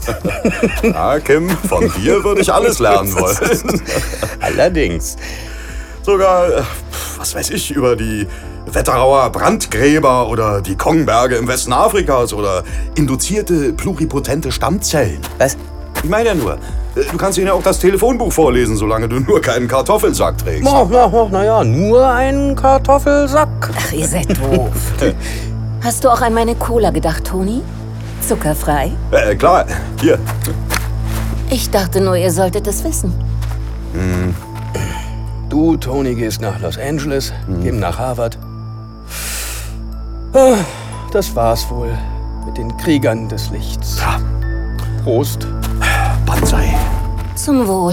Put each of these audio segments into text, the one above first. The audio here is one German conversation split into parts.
Ja, Kim, von dir würde ich alles lernen wollen. Allerdings. Sogar, was weiß ich, über die Wetterauer Brandgräber oder die Kongberge im Westen Afrikas oder induzierte pluripotente Stammzellen. Was? Ich meine ja nur, du kannst ihnen ja auch das Telefonbuch vorlesen, solange du nur keinen Kartoffelsack trägst. Naja, nur einen Kartoffelsack. Ach, ihr seid doof. Hast du auch an meine Cola gedacht, Toni? Zuckerfrei? Klar, hier. Ich dachte nur, ihr solltet es wissen. Du, Toni, gehst nach Los Angeles, Kim nach Harvard. Das war's wohl mit den Kriegern des Lichts. Ja. Prost. Banzai. Zum Wohl.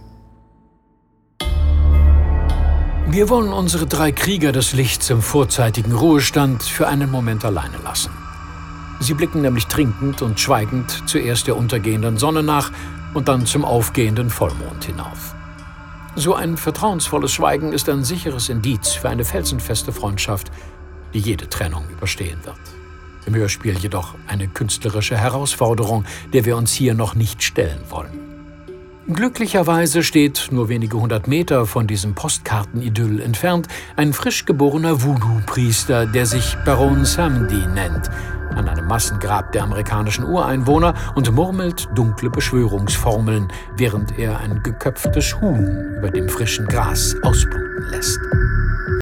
Wir wollen unsere 3 Krieger des Lichts im vorzeitigen Ruhestand für einen Moment alleine lassen. Sie blicken nämlich trinkend und schweigend zuerst der untergehenden Sonne nach und dann zum aufgehenden Vollmond hinauf. So ein vertrauensvolles Schweigen ist ein sicheres Indiz für eine felsenfeste Freundschaft, die jede Trennung überstehen wird. Im Hörspiel jedoch eine künstlerische Herausforderung, der wir uns hier noch nicht stellen wollen. Glücklicherweise steht nur wenige 100 Meter von diesem Postkartenidyll entfernt ein frisch geborener Voodoo-Priester, der sich Baron Samedi nennt, an einem Massengrab der amerikanischen Ureinwohner und murmelt dunkle Beschwörungsformeln, während er ein geköpftes Huhn über dem frischen Gras ausbluten lässt.